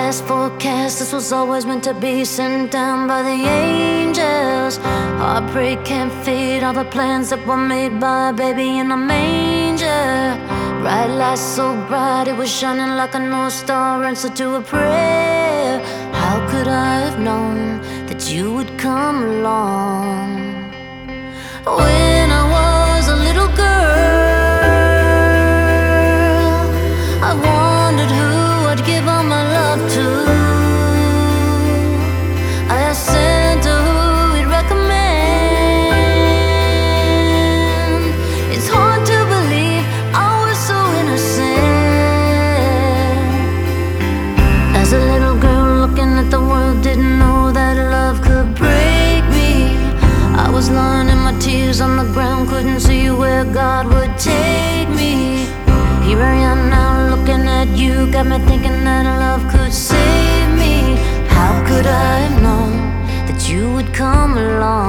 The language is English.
last forecast. This was always meant to be sent down by the angels. Heartbreak can't fade all the plans that were made by a baby in a manger. Bright light so bright it was shining like a North Star, answer to a prayer. How could I have known that you would come along? When I was a little girl, I wondered who I'd give all my love to. I asked Santa who he'd recommend. It's hard to believe I was so innocent. As a little girl looking at the world, didn't know that love could break me. I was lying in my tears on the ground, couldn't see where God would take me. Here I am now looking at you, got me thinking that love could save me. How could I have known that you would come along?